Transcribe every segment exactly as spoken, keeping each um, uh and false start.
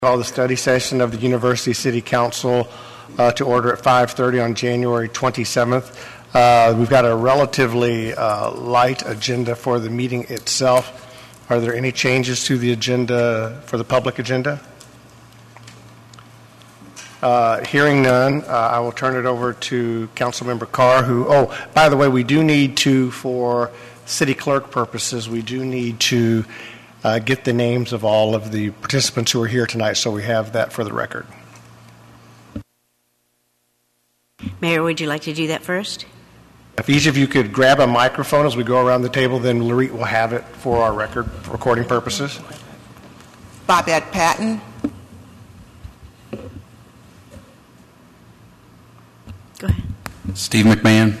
Call the study session of the University City Council uh, to order at five thirty on January twenty-seventh. Uh, we've got a relatively uh, light agenda for the meeting itself. Are there any changes to the agenda for the public agenda? Uh, hearing none, uh, I will turn it over to Councilmember Carr, who, oh, by the way, we do need to, for city clerk purposes, we do need to Uh, get the names of all of the participants who are here tonight, so we have that for the record. Mayor, would you like to do that first? If each of you could grab a microphone as we go around the table, then Laurette will have it for our record for recording purposes. Bobette Patton. Go ahead. Steve McMahon.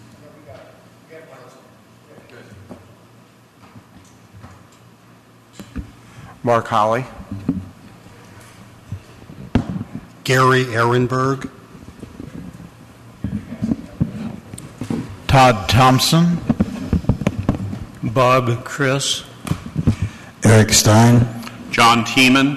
Mark Holly. Gary Ehrenberg. Todd Thompson. Bob Chris. Eric Stein. John Tiemann.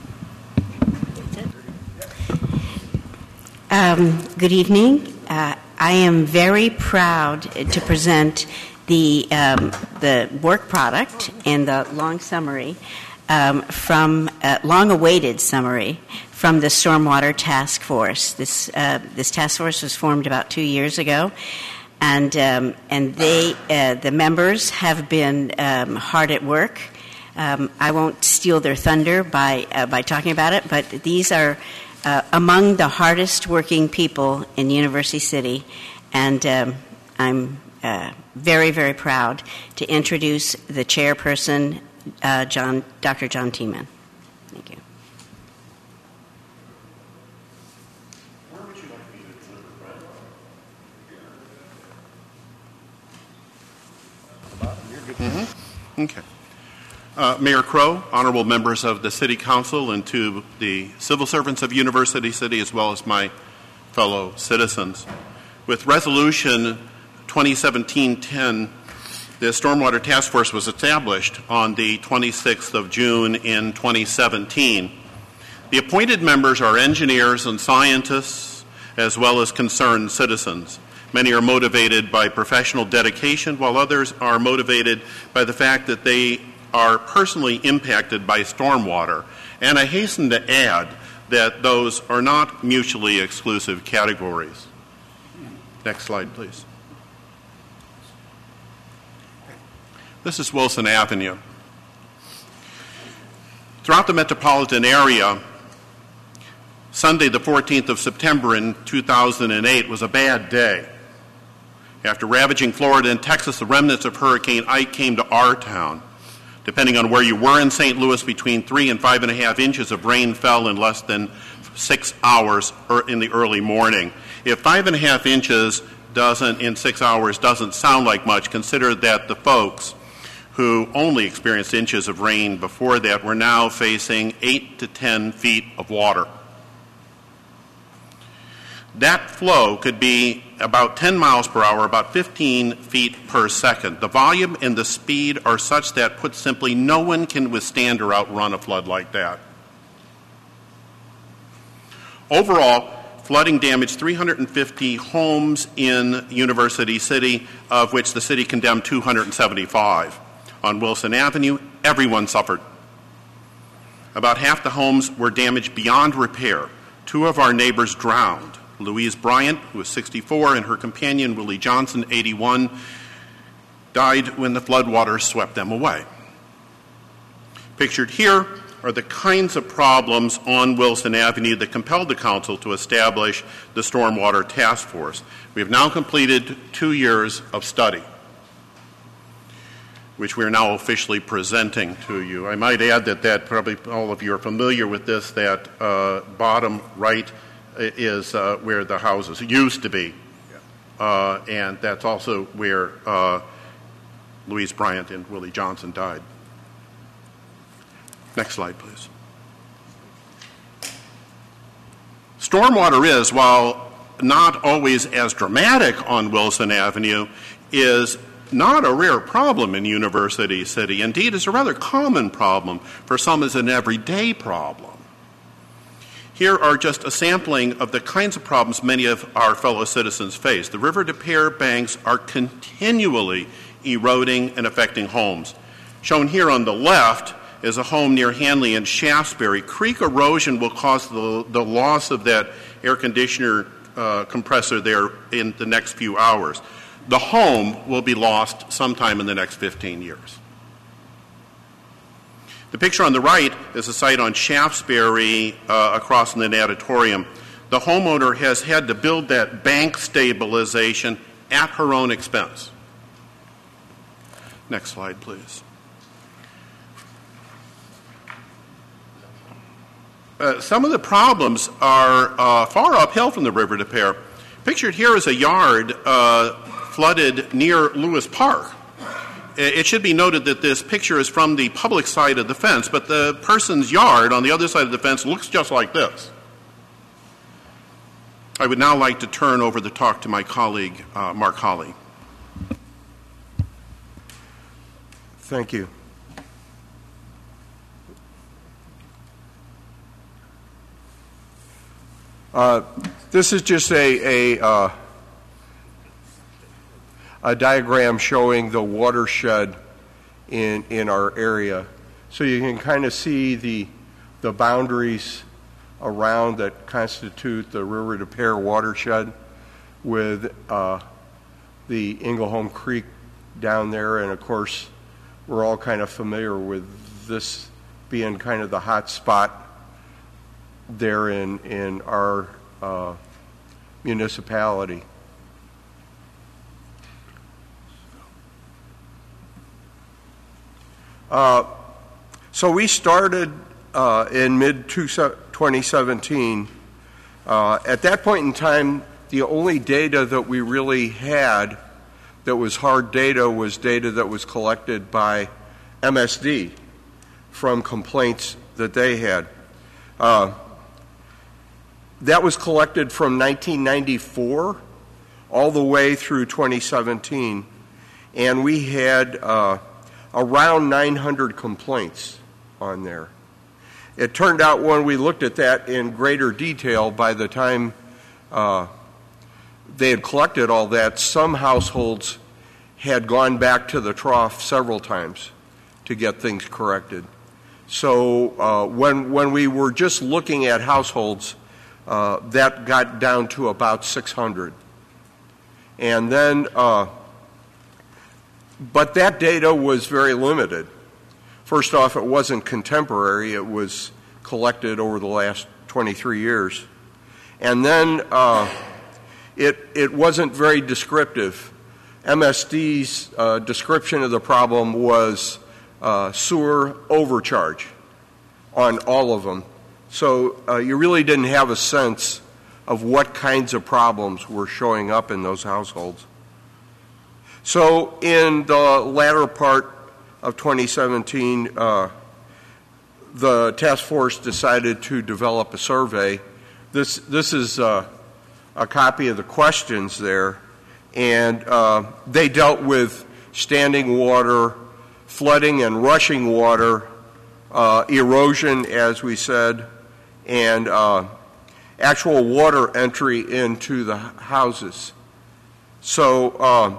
Um, good evening. Uh, I am very proud to present the um, the work product and the long summary um, from uh, long-awaited summary from the Stormwater Task Force. This uh, this task force was formed about two years ago, and um, and they uh, the members have been um, hard at work. Um, I won't steal their thunder by uh, by talking about it, but these are uh, among the hardest working people in University City, and um, I'm uh, very, very proud to introduce the chairperson, uh, John, Doctor John Tiemann. Thank you. Where would you like me to deliver, Brad? Mm-hmm. Okay. Uh, Mayor Crow, honorable members of the City Council, and to the civil servants of University City, as well as my fellow citizens. With Resolution twenty seventeen ten, the Stormwater Task Force was established on the twenty-sixth of June in twenty seventeen. The appointed members are engineers and scientists, as well as concerned citizens. Many are motivated by professional dedication, while others are motivated by the fact that they are personally impacted by stormwater. And I hasten to add that those are not mutually exclusive categories. Next slide, please. This is Wilson Avenue. Throughout the metropolitan area, Sunday the fourteenth of September in two thousand eight was a bad day. After ravaging Florida and Texas, the remnants of Hurricane Ike came to our town. Depending on where you were in Saint Louis, between three and five and a half inches of rain fell in less than six hours in the early morning. If five and a half inches doesn't in six hours doesn't sound like much, consider that the folks who only experienced inches of rain before that were now facing eight to ten feet of water. That flow could be about ten miles per hour, about fifteen feet per second. The volume and the speed are such that, put simply, no one can withstand or outrun a flood like that. Overall, flooding damaged three hundred fifty homes in University City, of which the city condemned two hundred seventy-five. On Wilson Avenue, everyone suffered. About half the homes were damaged beyond repair. Two of our neighbors drowned. Louise Bryant, who was sixty-four, and her companion, Willie Johnson, eighty-one, died when the floodwaters swept them away. Pictured here are the kinds of problems on Wilson Avenue that compelled the Council to establish the Stormwater Task Force. We have now completed two years of study, which we are now officially presenting to you. I might add that, that probably all of you are familiar with this, that uh, bottom right is uh, where the houses used to be. Uh, and that's also where uh, Louise Bryant and Willie Johnson died. Next slide, please. Stormwater is, while not always as dramatic on Wilson Avenue, is not a rare problem in University City. Indeed, it's a rather common problem. For some, it's an everyday problem. Here are just a sampling of the kinds of problems many of our fellow citizens face. The River des Peres banks are continually eroding and affecting homes. Shown here on the left is a home near Hanley and Shaftesbury. Creek erosion will cause the, the loss of that air conditioner uh, compressor there in the next few hours. The home will be lost sometime in the next fifteen years. The picture on the right is a site on Shaftesbury uh, across from the natatorium. The homeowner has had to build that bank stabilization at her own expense. Next slide, please. Uh, some of the problems are uh, far uphill from the River des Peres. Pictured here is a yard uh, flooded near Lewis Park. It should be noted that this picture is from the public side of the fence, but the person's yard on the other side of the fence looks just like this. I would now like to turn over the talk to my colleague, uh, Mark Hawley. Thank you. Uh, this is just a, a uh, a diagram showing the watershed in in our area, so you can kind of see the the boundaries around that constitute the River des Peres watershed, with uh, the Inglehome Creek down there, and of course we're all kind of familiar with this being kind of the hot spot there in in our uh, municipality. Uh, so we started uh, in mid twenty seventeen. Uh, at that point in time, the only data that we really had that was hard data was data that was collected by M S D from complaints that they had. Uh, that was collected from nineteen ninety-four all the way through twenty seventeen, and we had uh, around nine hundred complaints on there. It turned out when we looked at that in greater detail, by the time uh, they had collected all that, some households had gone back to the trough several times to get things corrected. So uh, when, when we were just looking at households, uh, that got down to about six hundred. And then uh, But that data was very limited. First off, it wasn't contemporary. It was collected over the last twenty-three years. And then uh, it, it wasn't very descriptive. M S D's uh, description of the problem was uh, sewer overcharge on all of them. So uh, you really didn't have a sense of what kinds of problems were showing up in those households. So in the latter part of twenty seventeen, uh, the task force decided to develop a survey. This this is uh, a copy of the questions there, and uh, they dealt with standing water, flooding and rushing water, uh, erosion, as we said, and uh, actual water entry into the houses. So uh,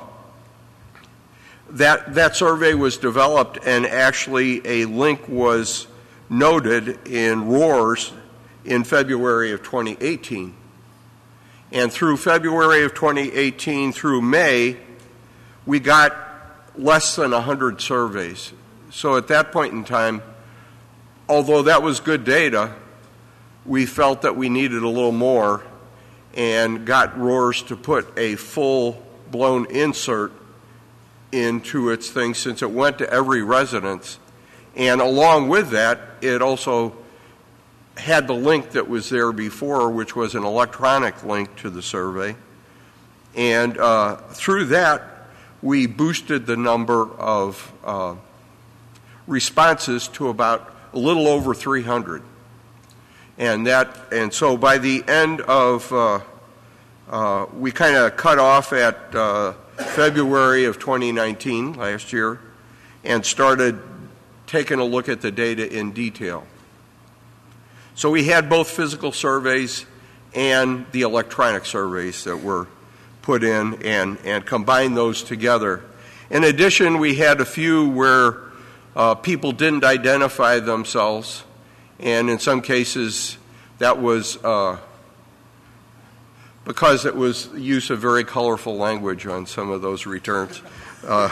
that that survey was developed, and actually a link was noted in ROARS in February of twenty eighteen. And through February of twenty eighteen through May, we got less than one hundred surveys. So at that point in time, although that was good data, we felt that we needed a little more and got ROARS to put a full-blown insert into its thing, since it went to every residence. And along with that, it also had the link that was there before, which was an electronic link to the survey. And uh, through that, we boosted the number of uh, responses to about a little over three hundred. And that, and so by the end of, uh, uh, we kind of cut off at uh, February of twenty nineteen, last year, and started taking a look at the data in detail. So we had both physical surveys and the electronic surveys that were put in and, and combined those together. In addition, we had a few where uh, people didn't identify themselves, and in some cases that was uh, because it was use of very colorful language on some of those returns. Uh,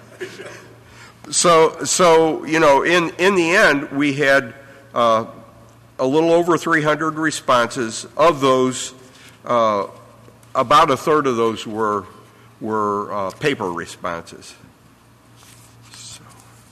so, so you know, in, in the end, we had uh, a little over three hundred responses. Of those, uh, about a third of those were were uh, paper responses. So,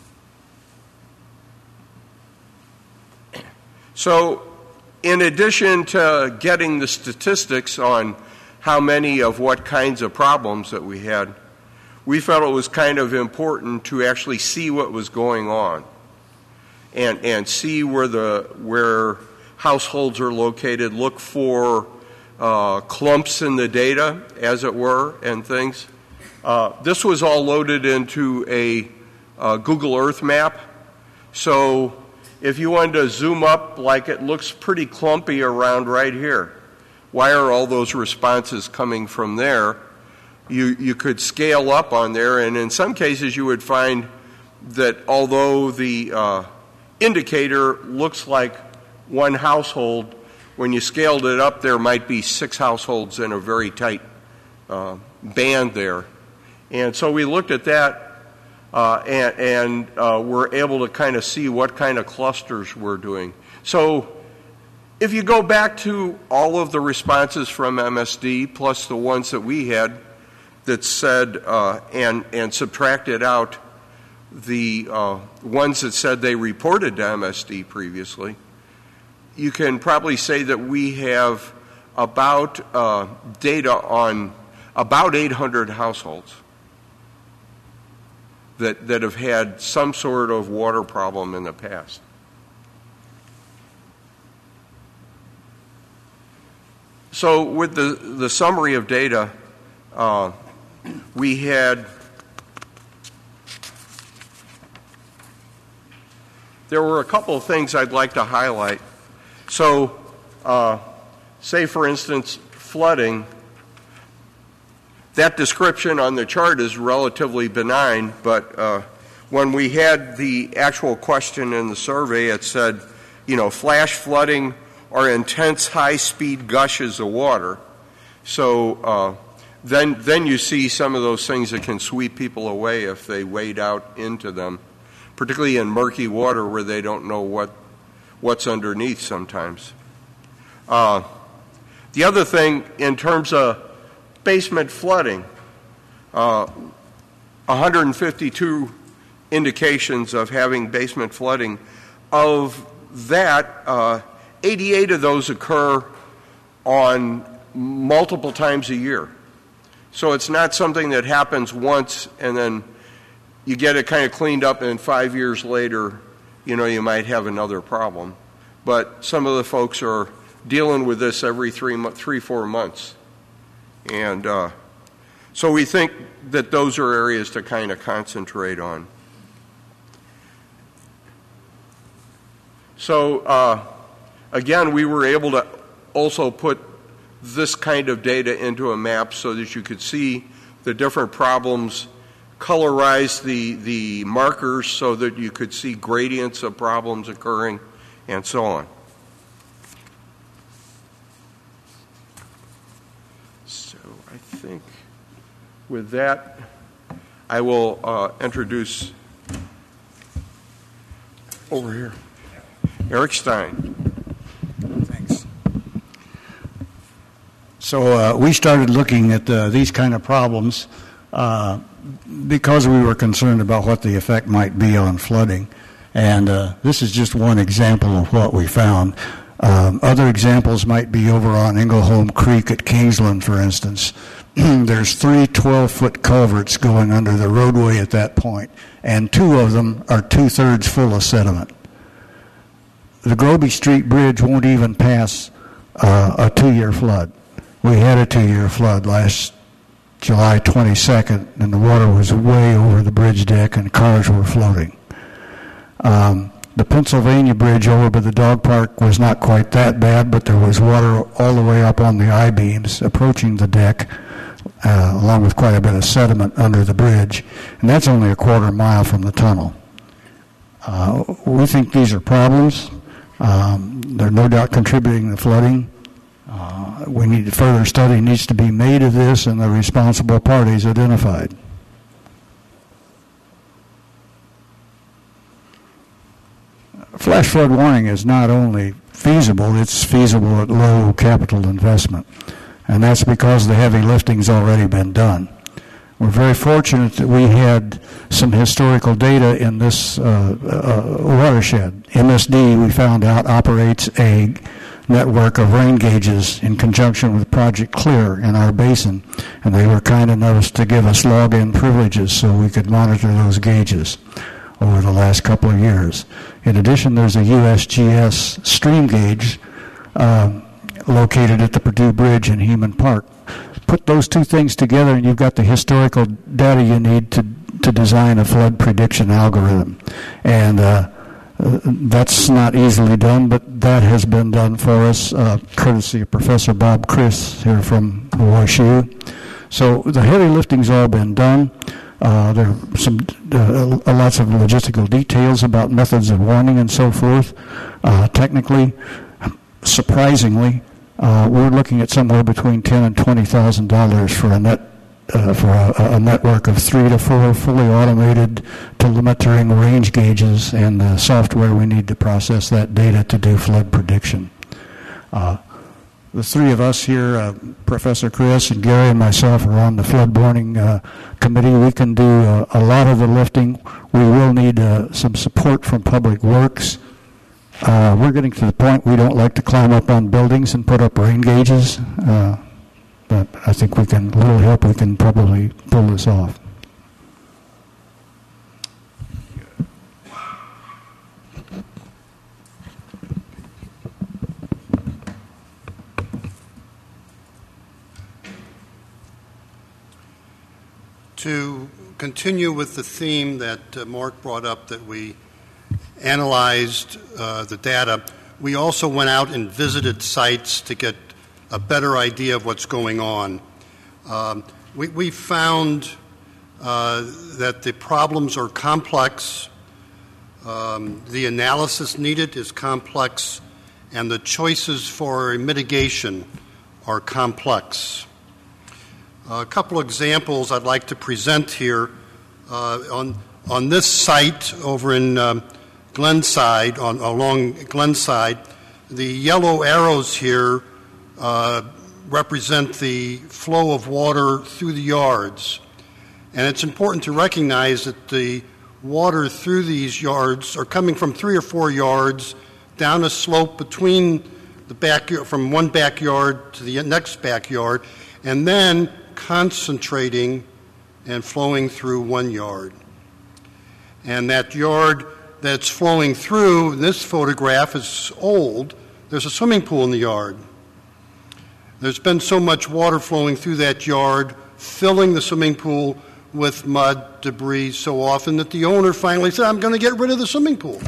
so, in addition to getting the statistics on how many of what kinds of problems that we had, we felt it was kind of important to actually see what was going on and and see where the where households are located, look for uh, clumps in the data, as it were, and things. Uh, this was all loaded into a uh, Google Earth map. So if you wanted to zoom up, like it looks pretty clumpy around right here. Why are all those responses coming from there? You, you could scale up on there, and in some cases you would find that although the uh, indicator looks like one household, when you scaled it up, there might be six households in a very tight uh, band there. And so we looked at that uh, and, and uh, were able to kind of see what kind of clusters we're doing. So if you go back to all of the responses from M S D plus the ones that we had that said uh, and, and subtracted out the uh, ones that said they reported to M S D previously, you can probably say that we have about uh, data on about eight hundred households that, that have had some sort of water problem in the past. So with the, the summary of data, uh, we had there were a couple of things I'd like to highlight. So, uh, say for instance, flooding, that description on the chart is relatively benign, but uh, when we had the actual question in the survey, it said, you know, flash flooding or intense high-speed gushes of water. So uh, then, then you see some of those things that can sweep people away if they wade out into them, particularly in murky water where they don't know what what's underneath sometimes. Uh, the other thing, in terms of basement flooding, uh, one hundred fifty-two indications of having basement flooding. Of that, uh, eighty-eight of those occur on multiple times a year. So it's not something that happens once and then you get it kind of cleaned up and five years later, you know, you might have another problem. But some of the folks are dealing with this every three, three four months. And uh, so we think that those are areas to kind of concentrate on. So, uh, again, we were able to also put this kind of data into a map so that you could see the different problems, colorize the, the markers so that you could see gradients of problems occurring, and so on. So I think with that, I will uh, introduce over here, Eric Stein. Thanks. So uh, we started looking at uh, these kind of problems uh, because we were concerned about what the effect might be on flooding. And uh, this is just one example of what we found. Um, other examples might be over on Ingleholm Creek at Kingsland, for instance. There's three twelve-foot culverts going under the roadway at that point, and two of them are two-thirds full of sediment. The Groby Street Bridge won't even pass uh, a two-year flood. We had a two-year flood last July twenty-second, and the water was way over the bridge deck and cars were floating. Um, The Pennsylvania Bridge over by the dog park was not quite that bad, but there was water all the way up on the I-beams approaching the deck, uh, along with quite a bit of sediment under the bridge, and that's only a quarter mile from the tunnel. Uh, we think these are problems. Um, they're no doubt contributing to flooding. Uh, we need further study needs to be made of this and the responsible parties identified. Flash flood warning is not only feasible, it's feasible at low capital investment. And that's because the heavy lifting's already been done. We're very fortunate that we had some historical data in this uh, uh, watershed. M S D, we found out, operates a network of rain gauges in conjunction with Project Clear in our basin, and they were kind enough to give us login privileges so we could monitor those gauges over the last couple of years. In addition, there's a U S G S stream gauge uh, located at the Purdue Bridge in Heman Park. Put those two things together and you've got the historical data you need to, to design a flood prediction algorithm. And uh, uh, that's not easily done, but that has been done for us, uh, courtesy of Professor Bob Chris here from W S U. So the heavy lifting's all been done. Uh, there are some uh, lots of logistical details about methods of warning and so forth. Uh, technically, surprisingly, uh, we're looking at somewhere between ten and twenty thousand dollars for a net uh, for a, a network of three to four fully automated telemetering range gauges and the software we need to process that data to do flood prediction. Uh, The three of us here, uh, Professor Chris and Gary and myself, are on the flood warning uh, committee. We can do uh, a lot of the lifting. We will need uh, some support from Public Works. Uh, we're getting to the point we don't like to climb up on buildings and put up rain gauges, uh, but I think we can, a little help, we can probably pull this off. To continue with the theme that uh, Mark brought up, that we analyzed uh, the data, we also went out and visited sites to get a better idea of what's going on. Um, we, we found uh, that the problems are complex, um, the analysis needed is complex, and the choices for mitigation are complex. A couple examples I'd like to present here. Uh, on, on this site over in um, Glenside, on, along Glenside, the yellow arrows here uh, represent the flow of water through the yards. And it's important to recognize that the water through these yards are coming from three or four yards down a slope between the back, from one backyard to the next backyard, and then concentrating and flowing through one yard. And that yard that's flowing through, this photograph is old, there's a swimming pool in the yard. There's been so much water flowing through that yard, filling the swimming pool with mud, debris so often that the owner finally said, I'm going to get rid of the swimming pool.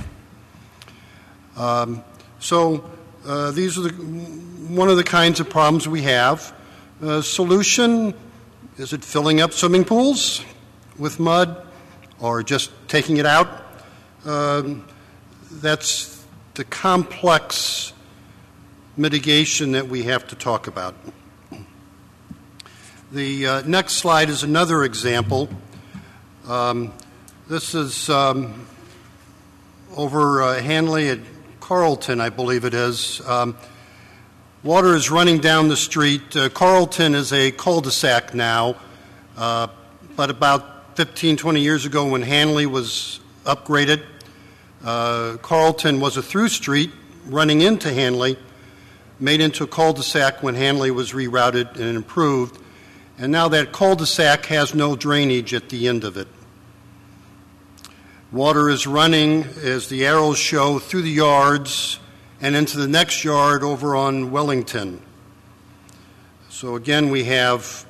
Um, so uh, these are the, one of the kinds of problems we have. Uh, solution, is it filling up swimming pools with mud or just taking it out? Um, that's the complex mitigation that we have to talk about. The uh, next slide is another example. Um, this is um, over uh, Hanley at Carlton, I believe it is. Um, Water is running down the street. Uh, Carlton is a cul-de-sac now, uh, but about fifteen, twenty years ago when Hanley was upgraded, uh, Carlton was a through street running into Hanley, made into a cul-de-sac when Hanley was rerouted and improved, and now that cul-de-sac has no drainage at the end of it. Water is running, as the arrows show, through the yards and into the next yard over on Wellington. So again, we have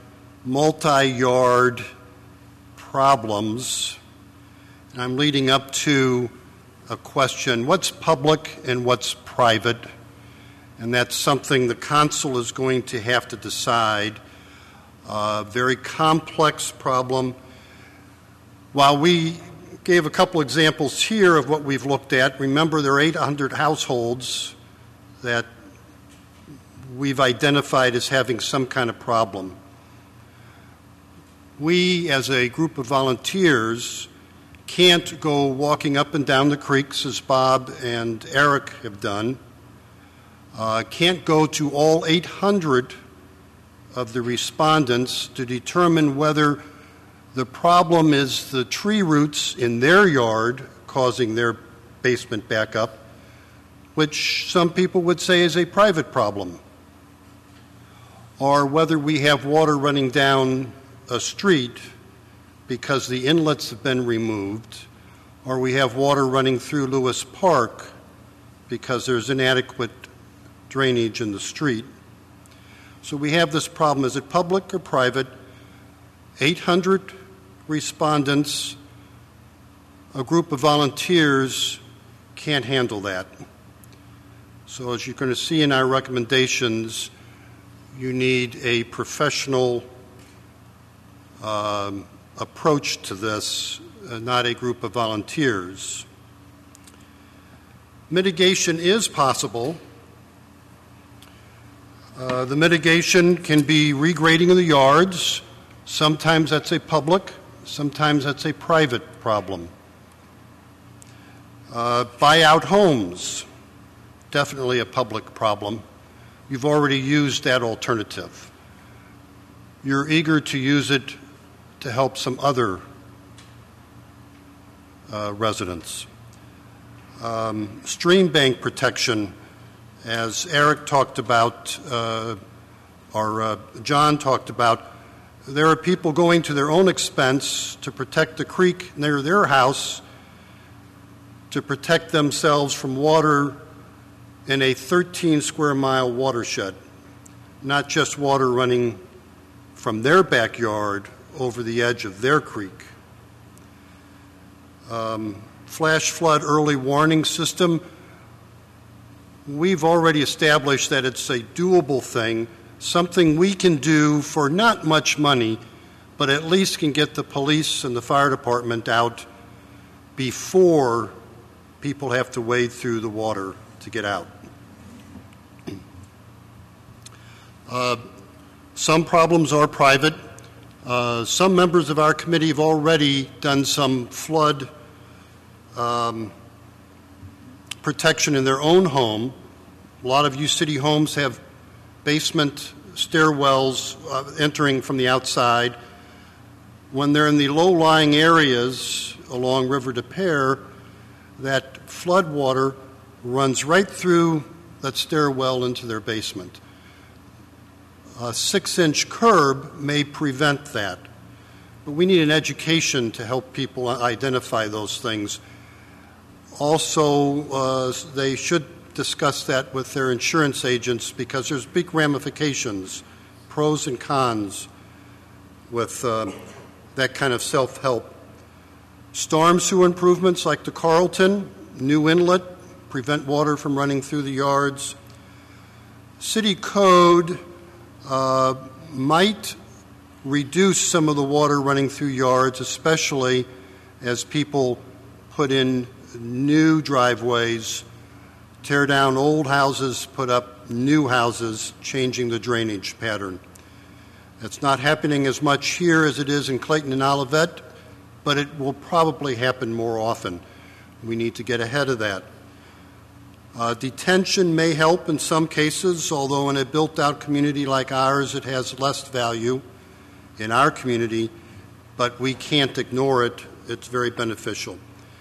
multi-yard problems. And I'm leading up to a question, what's public and what's private? And that's something the council is going to have to decide. A very complex problem. While we gave a couple examples here of what we've looked at, remember there are eight hundred households that we've identified as having some kind of problem. We, as a group of volunteers, can't go walking up and down the creeks as Bob and Eric have done, uh, can't go to all eight hundred of the respondents to determine whether the problem is the tree roots in their yard causing their basement backup, which some people would say is a private problem, or whether we have water running down a street because the inlets have been removed, or we have water running through Lewis Park because there's inadequate drainage in the street. So we have this problem. Is it public or private? eight hundred respondents, a group of volunteers can't handle that. So as you're going to see in our recommendations, you need a professional um, approach to this, uh, not a group of volunteers. Mitigation is possible. Uh, the mitigation can be regrading of the yards. Sometimes that's a public, sometimes that's a private problem. Uh, buy out homes, definitely a public problem. You've already used that alternative. You're eager to use it to help some other uh, residents. Um, stream bank protection, as Eric talked about, uh, or uh, John talked about, there are people going to their own expense to protect the creek near their house, to protect themselves from water in a thirteen square mile watershed, not just water running from their backyard over the edge of their creek. Um, flash flood early warning system, we've already established that it's a doable thing, something we can do for not much money, but at least can get the police and the fire department out before people have to wade through the water to get out. Uh, some problems are private. Uh, some members of our committee have already done some flood um, protection in their own home. A lot of you city homes have basement stairwells uh, entering from the outside. When they're in the low-lying areas along River Des Peres, that flood water runs right through that stairwell into their basement. A six-inch curb may prevent that, but we need an education to help people identify those things. Also, uh, they should discuss that with their insurance agents because there's big ramifications, pros and cons with uh, that kind of self-help. Storm sewer improvements like the Carlton, new inlet, prevent water from running through the yards. City code uh, might reduce some of the water running through yards, especially as people put in new driveways, tear down old houses, put up new houses, changing the drainage pattern. It's not happening as much here as it is in Clayton and Olivet, but it will probably happen more often. We need to get ahead of that. Uh, detention may help in some cases, although in a built-out community like ours, it has less value in our community, but we can't ignore it. It's very beneficial.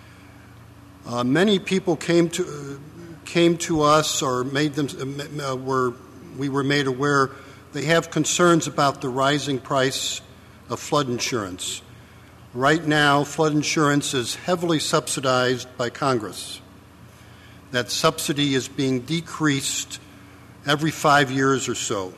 Uh, many people came to uh, came to us or made them uh, were we were made aware they have concerns about the rising price of flood insurance. Right now, flood insurance is heavily subsidized by Congress. That subsidy is being decreased every five years or so.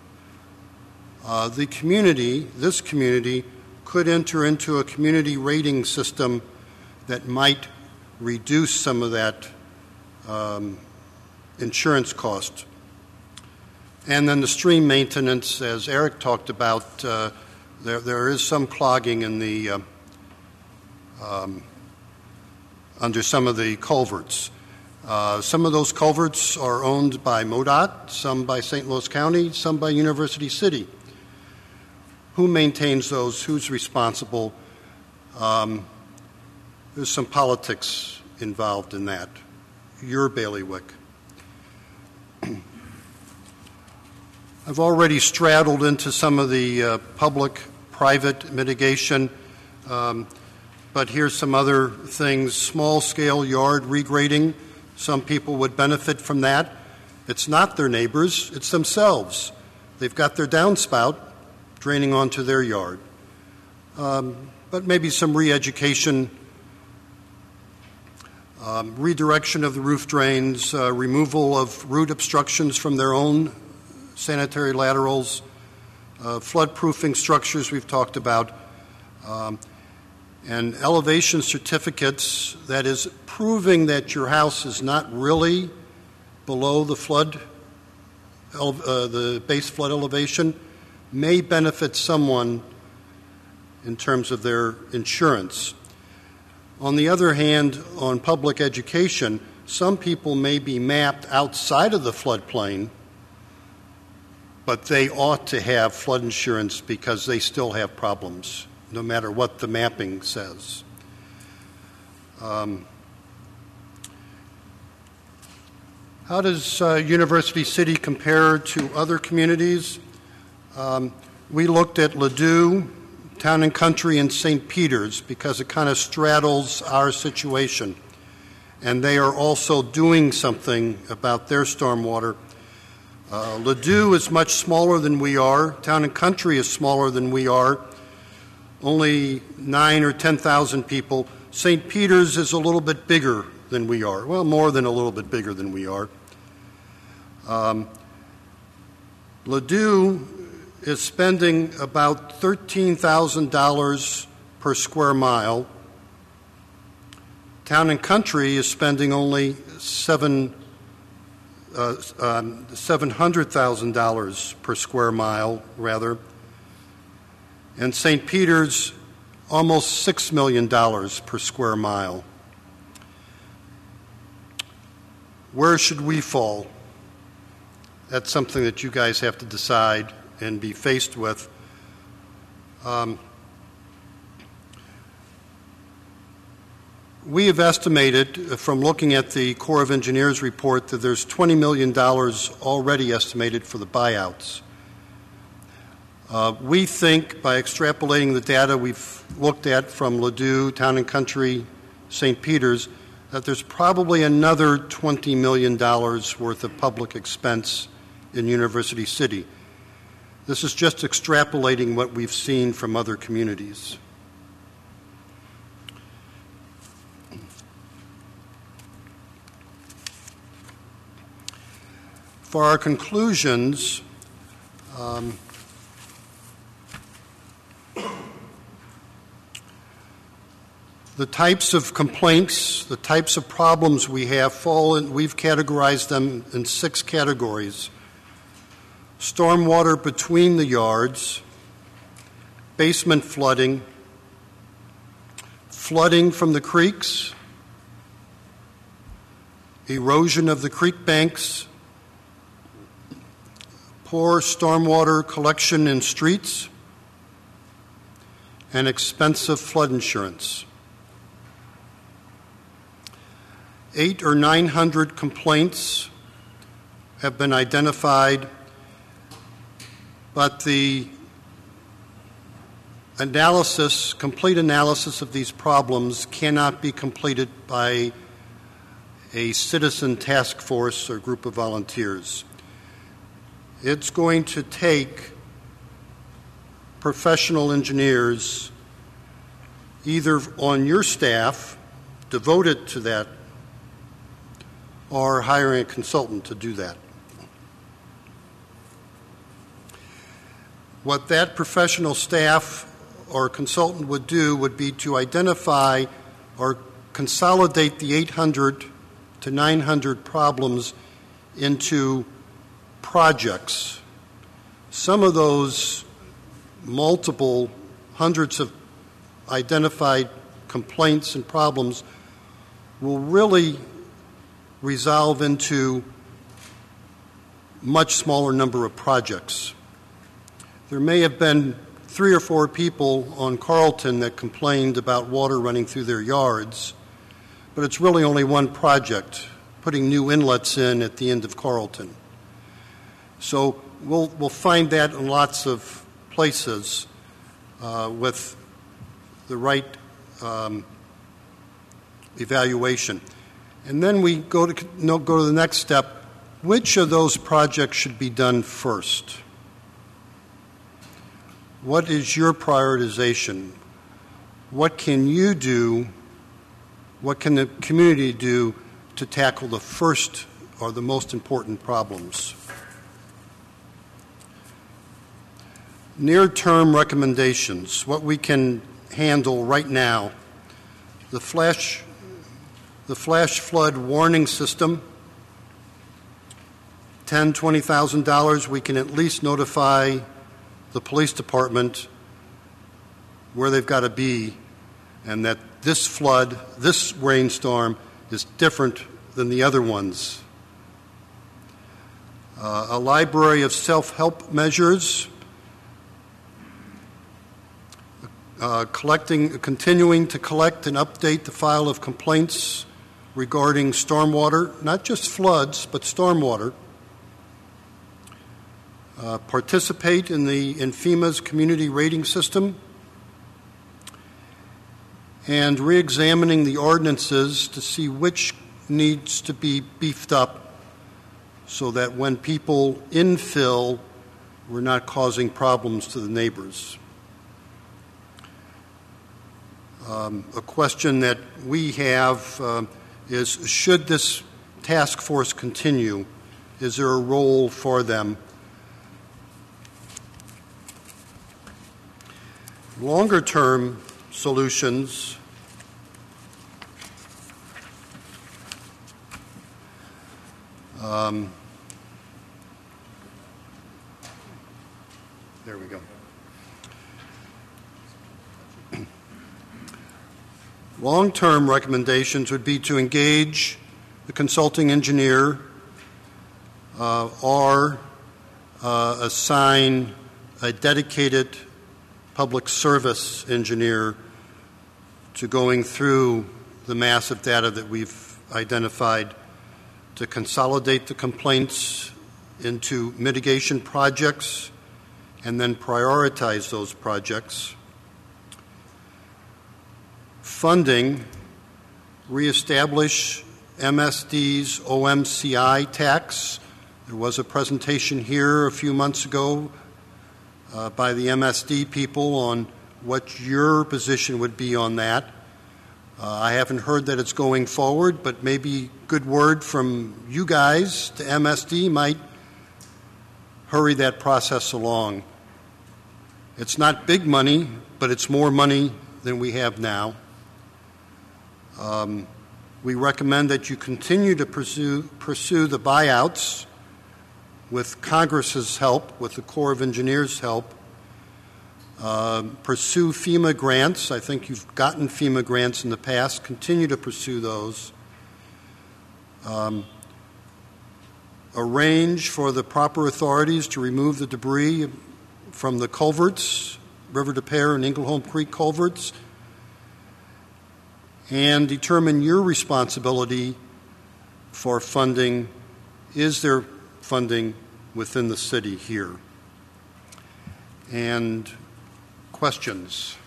Uh, the community, this community, could enter into a community rating system that might reduce some of that um, insurance cost. And then the stream maintenance, as Eric talked about, uh, there, there is some clogging in the uh, um, under some of the culverts. Uh, some of those culverts are owned by MoDOT, some by Saint Louis County, some by University City. Who maintains those? Who's responsible? Um, there's some politics involved in that. Your bailiwick. I've already straddled into some of the uh, public-private mitigation, um, but here's some other things. Small-scale yard regrading. Some people would benefit from that. It's not their neighbors, it's themselves. They've got their downspout draining onto their yard. Um, but maybe some re-education, um, redirection of the roof drains, uh, removal of root obstructions from their own sanitary laterals, uh, flood-proofing structures we've talked about, um, and elevation certificates, that is, proving that your house is not really below the flood, uh, the base flood elevation, may benefit someone in terms of their insurance. On the other hand, on public education, some people may be mapped outside of the floodplain, but they ought to have flood insurance because they still have problems, no matter what the mapping says. Um, how does uh, University City compare to other communities? Um, we looked at Ladue, Town and Country, and Saint Peter's because it kind of straddles our situation. And they are also doing something about their stormwater. Uh, Ladue is much smaller than we are. Town and Country is smaller than we are. Only nine or ten thousand people. Saint Peter's is a little bit bigger than we are. Well, more than a little bit bigger than we are. Um, Ladue is spending about thirteen thousand dollars per square mile. Town and Country is spending only seven uh, um, seven hundred thousand dollars per square mile, rather, and Saint Peter's almost six million dollars per square mile. Where should we fall? That's something that you guys have to decide and be faced with. Um, we have estimated, from looking at the Corps of Engineers report, that there's twenty million dollars already estimated for the buyouts. Uh, we think, by extrapolating the data we've looked at from Ladue, Town and Country, Saint Peter's, that there's probably another twenty million dollars worth of public expense in University City. This is just extrapolating what we've seen from other communities. For our conclusions, um, the types of complaints, the types of problems we have fall in, we've categorized them in six categories. Stormwater between the yards, basement flooding, flooding from the creeks, erosion of the creek banks, poor stormwater collection in streets, and expensive flood insurance. Eight or nine hundred complaints have been identified, but the analysis, complete analysis of these problems cannot be completed by a citizen task force or group of volunteers. It's going to take professional engineers either on your staff devoted to that or hiring a consultant to do that. What that professional staff or consultant would do would be to identify or consolidate the eight hundred to nine hundred problems into projects. Some of those multiple hundreds of identified complaints and problems will really resolve into much smaller number of projects. There may have been three or four people on Carlton that complained about water running through their yards, but it's really only one project, putting new inlets in at the end of Carlton. So we'll, we'll find that in lots of places uh, with the right um, evaluation. And then we go to, no, go to the next step. Which of those projects should be done first? What is your prioritization? What can you do, what can the community do to tackle the first or the most important problems? Near-term recommendations, what we can handle right now. The flash, the flash flood warning system, ten thousand dollars, twenty thousand dollars, we can at least notify the police department where they've got to be, and that this flood, this rainstorm, is different than the other ones. Uh, a library of self-help measures, uh, collecting, continuing to collect and update the file of complaints regarding stormwater, not just floods, but stormwater. Uh, participate in the in FEMA's community rating system, and re-examining the ordinances to see which needs to be beefed up so that when people infill, we're not causing problems to the neighbors. Um, a question that we have uh, is, should this task force continue? Is there a role for them? Longer-term solutions, um, there we go. Long-term recommendations would be to engage the consulting engineer uh, or uh, assign a dedicated public service engineer to going through the massive data that we've identified to consolidate the complaints into mitigation projects and then prioritize those projects. Funding, reestablish M S D's O M C I tax. There was a presentation here a few months ago Uh, by the M S D people on what your position would be on that. Uh, I haven't heard that it's going forward, but maybe good word from you guys to M S D might hurry that process along. It's not big money, but it's more money than we have now. Um, we recommend that you continue to pursue, pursue the buyouts with Congress's help, with the Corps of Engineers' help. Uh, pursue FEMA grants. I think you've gotten FEMA grants in the past. Continue to pursue those. Um, arrange for the proper authorities to remove the debris from the culverts, River des Peres and Ingleholm Creek culverts, and determine your responsibility for funding. Is there funding within the city here? And questions?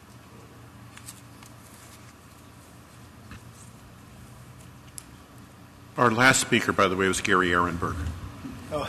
Our last speaker, by the way, was Gary Ehrenberg. Oh.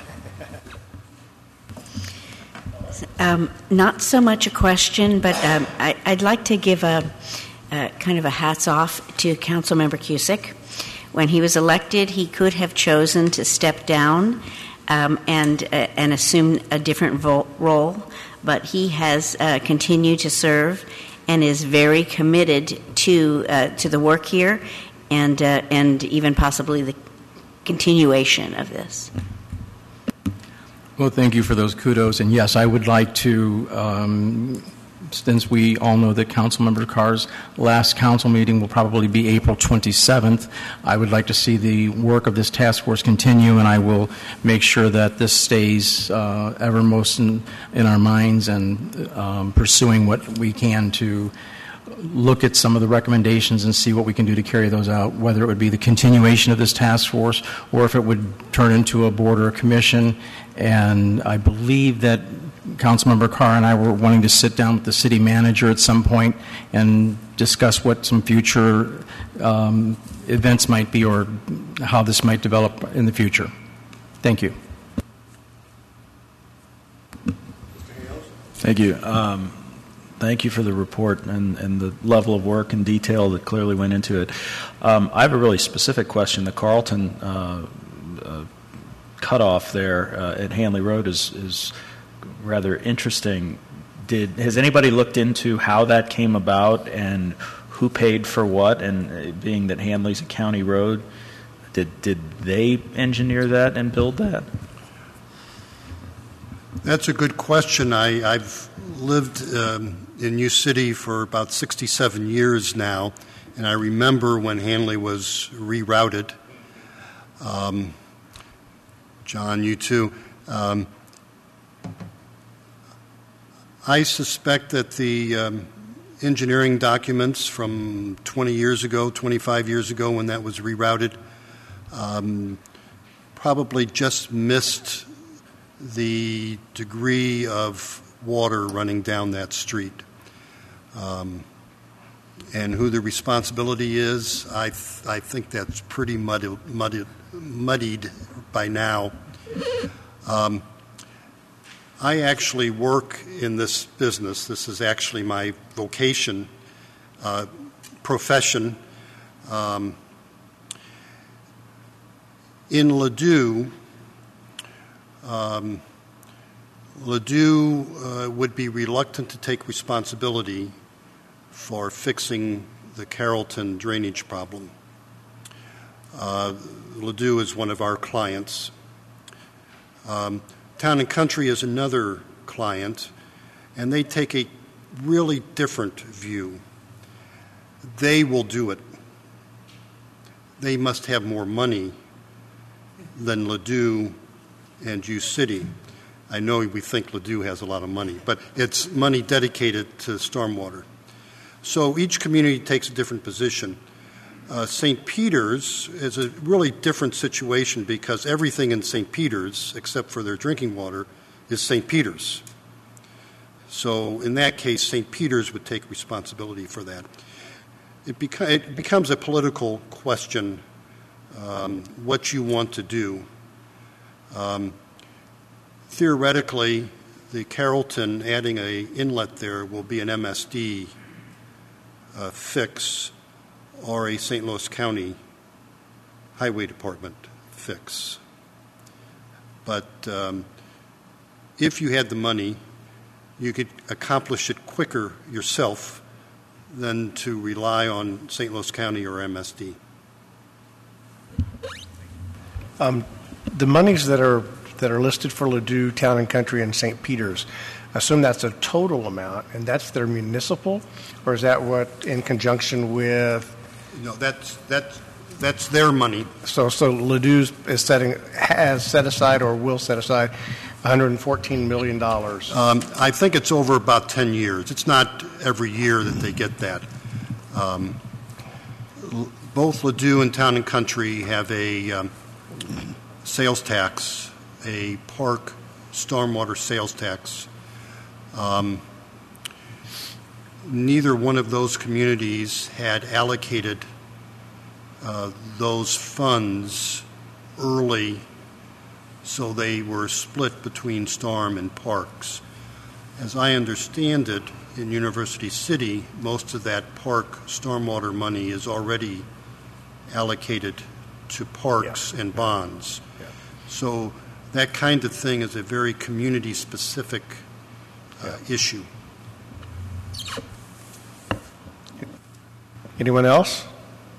um, not so much a question, but um, I, I'd like to give a, a kind of a hats off to Councilmember Cusick. When he was elected, he could have chosen to step down um, and uh, and assume a different vo- role, but he has uh, continued to serve and is very committed to uh, to the work here, and uh, and even possibly the continuation of this. Well, thank you for those kudos. And yes, I would like to, um, since we all know that Councilmember Carr's last council meeting will probably be April twenty-seventh, I would like to see the work of this task force continue, and I will make sure that this stays uh, evermost in, in our minds and um, pursuing what we can to look at some of the recommendations and see what we can do to carry those out, whether it would be the continuation of this task force or if it would turn into a board or a commission. And I believe that Councilmember Carr and I were wanting to sit down with the city manager at some point and discuss what some future um, events might be or how this might develop in the future. Thank you. Thank you. Um, Thank you for the report and, and the level of work and detail that clearly went into it. Um, I have a really specific question. The Carlton uh, uh, cutoff there uh, at Hanley Road is, is rather interesting. Did has anybody looked into how that came about and who paid for what? And uh, being that Hanley's a county road, did did they engineer that and build that? That's a good question. I, I've lived um, in New City for about sixty-seven years now, and I remember when Hanley was rerouted. Um, John, you too. Um, I suspect that the um, engineering documents from twenty years ago, twenty-five years ago when that was rerouted, um, probably just missed the degree of water running down that street. Um, and who the responsibility is, I, th- I think that's pretty muddy, muddy, muddied by now. Um, I actually work in this business. This is actually my vocation, uh, profession. Um, in Ladue, Um, Ladue uh, would be reluctant to take responsibility for fixing the Carrollton drainage problem. Uh, Ladue is one of our clients. Um, Town and Country is another client, and they take a really different view. They will do it. They must have more money than Ladue and U City. I know we think Ladue has a lot of money, but it's money dedicated to stormwater. So each community takes a different position. Uh, Saint Peter's is a really different situation because everything in Saint Peter's, except for their drinking water, is Saint Peter's. So in that case, Saint Peter's would take responsibility for that. It, beca- it becomes a political question, um, what you want to do. Um, theoretically, the Carrollton adding a inlet there will be an M S D uh, fix or a Saint Louis County Highway Department fix. But um, if you had the money, you could accomplish it quicker yourself than to rely on Saint Louis County or M S D. Um, the monies that are that are listed for Ladue, Town and Country, and Saint Peter's, I assume that's a total amount, and that's their municipal, or is that what in conjunction with? No, that's that's that's their money. So, so Ladue is setting has set aside or will set aside one hundred fourteen million dollars. Um, I think it's over about ten years. It's not every year that they get that. Um, l- both Ladue and Town and Country have a um, sales tax, a park stormwater sales tax. Um, neither one of those communities had allocated uh, those funds early, so they were split between storm and parks. As I understand it, in University City, most of that park stormwater money is already allocated to parks yeah. and bonds. Yeah. So that kind of thing is a very community-specific uh, yeah. issue. Anyone else?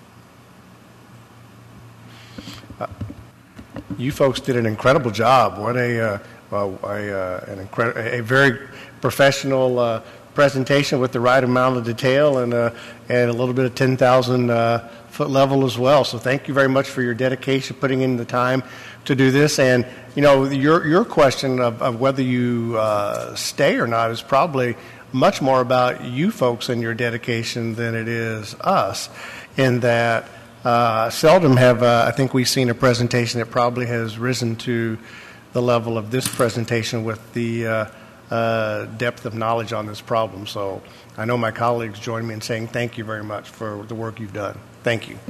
Uh, you folks did an incredible job. What a, uh, well, a, uh, an incredi- a very professional uh, presentation with the right amount of detail and, uh, and a little bit of ten thousand uh, foot level as well. So thank you very much for your dedication, putting in the time to do this. And, you know, your, your question of, of whether you uh, stay or not is probably much more about you folks and your dedication than it is us, in that uh, seldom have uh, I think we've seen a presentation that probably has risen to the level of this presentation with the uh, uh, depth of knowledge on this problem. So I know my colleagues join me in saying thank you very much for the work you've done. Thank you.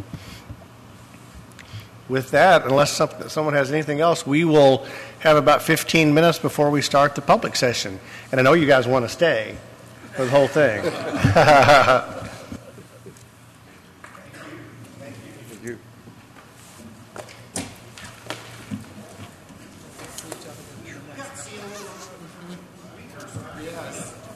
With that, unless someone has anything else, we will have about fifteen minutes before we start the public session. And I know you guys want to stay for the whole thing.